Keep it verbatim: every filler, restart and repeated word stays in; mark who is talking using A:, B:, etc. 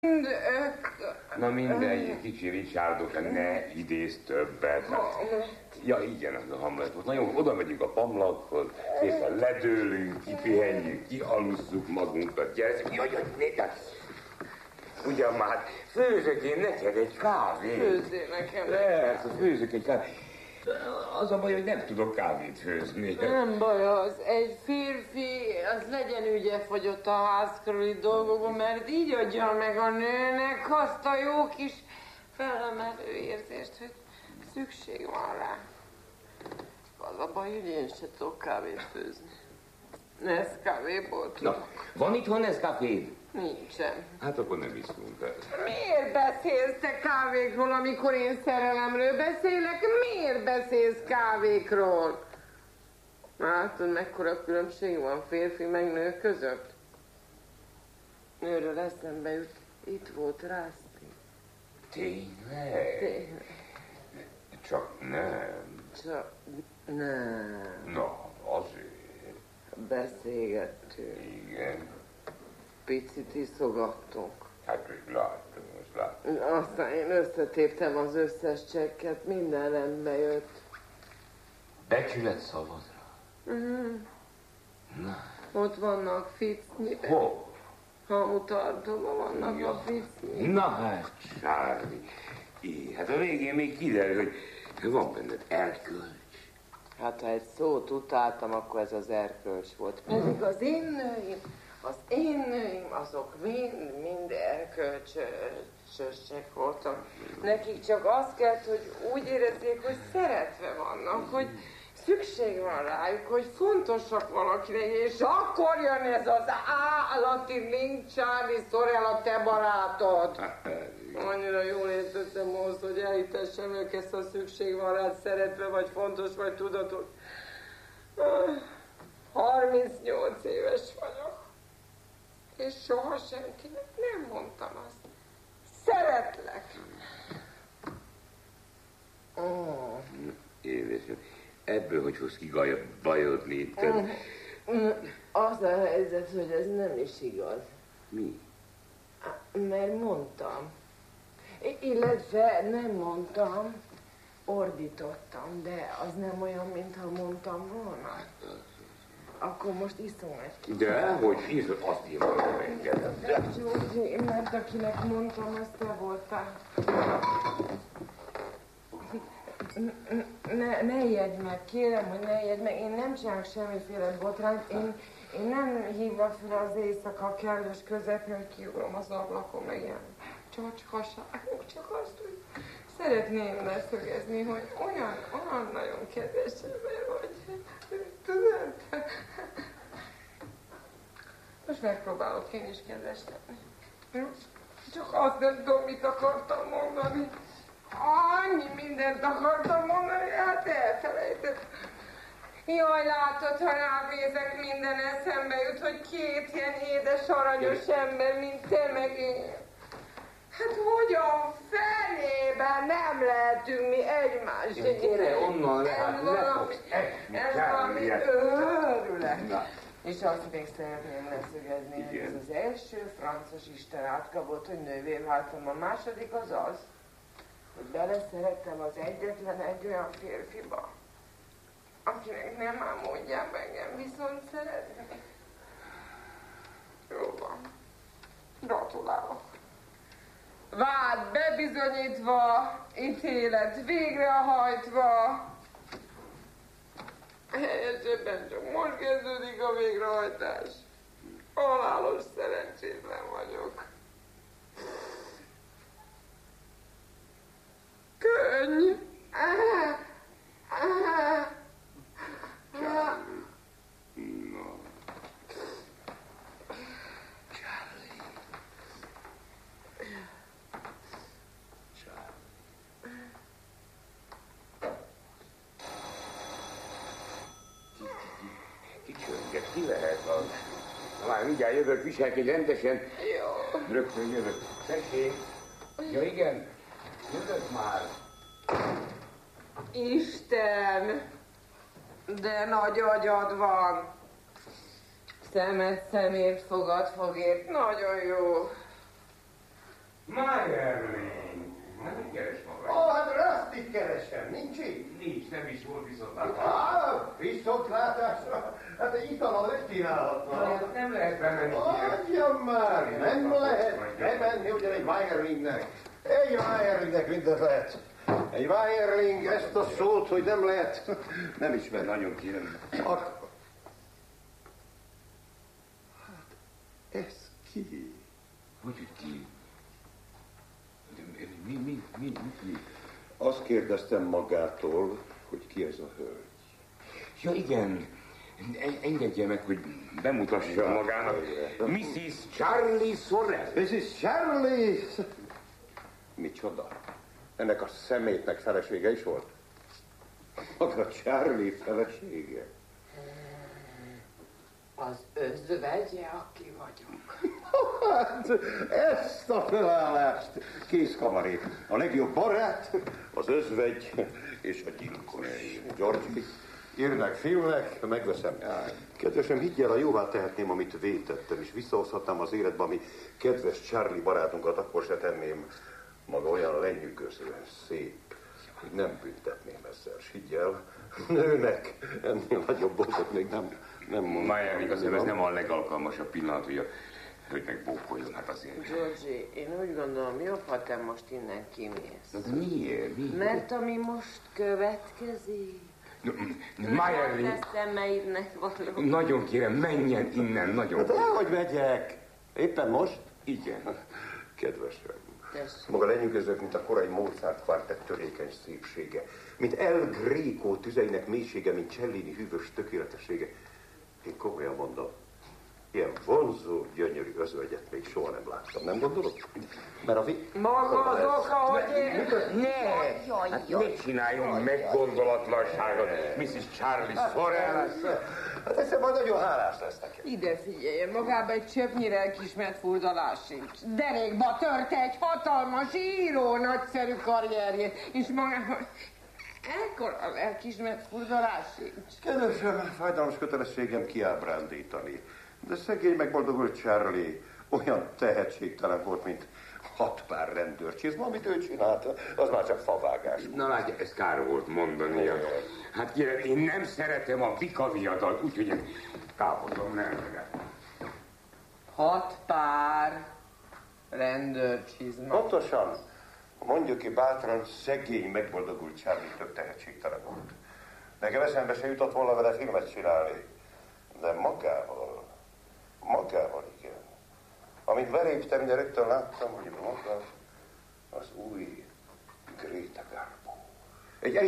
A: Na mindegy, kicsi Richardok, ne idézz többet. Ja, igen, az a Hamlet volt. Na jó, oda megyünk a Pamlakhoz, szépen ledőlünk, kipihenjük, kialusszuk magunkat, gyere, jaj, jaj, nézd! Ugyan már, főzök én neked egy kávét.
B: Főzzél nekem.
A: Persze, főzök egy kávét. Az a baj, hogy nem tudok kávét főzni.
B: Nem baj az. Egy férfi, az legyen ügyefogyott a ház körüli dolgokban, mert így adja meg a nőnek azt a jó kis felemelő érzést, hogy szükség van rá. Az a baj, hogy én se tudok kávét főzni. Nescaféból tudok.
A: Na, van itthon Nescaféd?
B: Nincsen.
A: Hát akkor nem iszunk el.
B: Miért beszélsz te kávékról, amikor én szerelemről beszélek? Miért beszélsz kávékról? Látod, mekkora különbség van férfi meg nő között? Nőről eszembe jut, itt volt Rászti.
A: Tényleg?
B: Tényleg.
A: Csak nem.
B: Csak nem.
A: Na, azért.
B: Beszélgettünk.
A: Igen.
B: Picit iszogattunk.
A: Hát még láttam, most láttam.
B: Aztán én összetéptem az összes csekket, minden rendbe jött.
A: Becsület szavadra.
B: Mm.
A: Na.
B: Ott vannak ficni.
A: Hol?
B: Hamutartóban vannak
A: ja.
B: a ficni.
A: Na hát, Charlie. É, hát a végén még kiderül, hogy van benned erkölcs.
B: Hát ha egy szót utáltam, akkor ez az erkölcs volt. Pedig az én nőim, az én nőim, azok mind, mind erkölcsösek voltak. Nekik csak az kellett, hogy úgy érezzék, hogy szeretve vannak, hogy szükség van rájuk, hogy fontosak valakinek, és akkor jön ez az állati link, Charlie, szorj el a te barátod. Annyira jól értettem ahhoz, hogy elhitessem ők ezt a szükség van rád, szeretve vagy fontos vagy tudatos. harmincnyolc éves vagyok, és soha senkinek nem mondtam azt. Szeretlek. Oh.
A: Édesem, ebből hogy fogsz kigajodni?
B: Az a helyzet, hogy ez nem is igaz.
A: Mi?
B: Mert mondtam. Illetve nem mondtam, ordítottam, de az nem olyan, mintha mondtam volna. Akkor most iszom egy.
A: De hogy iszod, azt írtam engedem.
B: De Györgyi, mert akinek mondtam, az te voltál. Ne, ne ijedj meg, kérem, hogy ne ijedj meg. Én nem csinálok semmiféle botrányt. Én, én nem hívva fel az éjszaka kellős közepén, hogy kiugrom az ablakon, meg ilyen csacskaságok, csak azt, hogy szeretném leszögezni, hogy olyan, olyan nagyon kedves ember vagy. Tudod? Most megpróbálok én is kedves lenni. Csak azt nem tudom, mit akartam mondani. Annyi mindent akartam mondani, hát elfelejtett. Jaj, látod, ha ránézek, minden eszembe jut, hogy két ilyen édes, aranyos ember, mint te meg én. Hát hogyan felében nem lehetünk mi egymás
A: egyébként? Gyere onnan, hát ne fogsz esni,
B: ez valami őrület. És azt még szeretném leszögezni, hogy ez az első francos Isten átkapott, hogy nővé váltam. A második az az, hogy beleszerettem az egyetlen egy olyan férfiba, akinek nem ám mondjam engem, viszont szeretni. Jó van. Gratulálok. Vád bebizonyítva, ítélet végrehajtva. Helyesebben csak most kezdődik a végrehajtás. Halálos szerencsétlen vagyok. Könny!
A: Ki lehet az? Már mindjárt jövök, viselkedj rendesen.
B: Jó.
A: Rögtön jövök. Tessék. Ja igen, jövök már.
B: Isten, de nagy agyad van. Szemed szemért, fogad fogért. Nagyon jó.
A: Mayerling! Hát mit keres maga?
C: Ó, hát Rustit keresem, nincs itt?
A: Nincs, nem is volt viszontlátás.
C: Á, viszontlátásra? Hát egy italal megkínálhatna.
A: Nem lehet bemenni.
C: Adjam már, nem lehet bemenni ugyan egy Mayerlingnek. Egy Mayerlingnek mindent lehet. Egy Mayerling ezt a szót, hogy nem lehet, nem ismer.
A: Nagyon kérem.
C: Ak- hát, ez ki?
A: Hogy hogy ki? Mi, mi, mi, mi, mi, mi?
C: Azt kérdeztem magától, hogy ki ez a hölgy.
A: Ja, igen. En- Engedje meg, hogy bemutassa magának. missis Charlie Sorrell.
C: missis Charlie! Micsoda? Ennek a szemétnek felesége is volt? Maga Charlie felesége?
B: Az özvegye, aki vagyok.
C: Hát, ezt a felállást, kész kamaré. A legjobb barát, az özvegy és a gyilkos. Georgie, írnek filmnek, megveszem. Kedvesem, higgy el, ha jóvá tehetném, amit vétettem, és visszahozhatnám az életbe, ami kedves Charlie barátunkat, akkor se tenném maga olyan lenyűgözően szép, hogy nem büntetném ezzel. S higgy el, nőnek ennél nagyobb boltot még nem, nem mondom.
A: Mayerling, azért ez nem a legalkalmasabb pillanat, hogy a hölgynek bókoljon, hát azért.
B: Georgie, én úgy gondolom, jobb, ha te most innen kimész.
A: Na, de miért? miért?
B: Mert ami most következik...
A: Mayerling,
B: Hát a szemeidnek való.
A: nagyon kérem, menjen innen, nagyon
C: Hát
A: kérem.
C: elhogy megyek. Éppen most?
A: Igen.
C: Kedves hölgy.
B: Tessék.
C: Maga lenyűgözőbb, mint a korai Mozart kvartett törékeny szépsége, mint El Greco tüzeinek mélysége, mint Cellini hűvös tökéletessége. Én komolyan mondom, ilyen vonzó, gyönyörű özvegyet még soha nem láttam, nem gondolod? Mert a vi...
B: Maga az oka, hogy én...
A: Ne! Hát ne csináljunk meggondolatlanságot, missis Charlie Sorrell.
C: Hát ezzel majd nagyon hálás lesz nekem.
B: Ide figyeljen, magában egy csöpnyire elkismert furdalás sincs. Derékba törte egy hatalmas író nagyszerű karrierjét, és magában ekkora lelkismert furdalás sincs.
C: Kedvesem, fájdalmas kötelességem kiábrándítani. De szegény megboldogult Charlie olyan tehetségtelen volt, mint hat pár rendőrcsizma, amit ő csinált, az már csak favágás.
A: Na látja, ez kár volt mondania. Hát kérem, én nem szeretem a bikaviadat, úgyhogy én távozom, nem legyen.
B: Hat pár rendőrcsizma.
C: Pontosan, mondjuk ki bátran, szegény megboldogult Charlie tök tehetségtelen volt. Nekem eszembe se jutott volna vele filmet csinálni, de magával, magával igen. Amint beléptem, de rögtön láttam, hogy maga az új Greta Garbo. Egy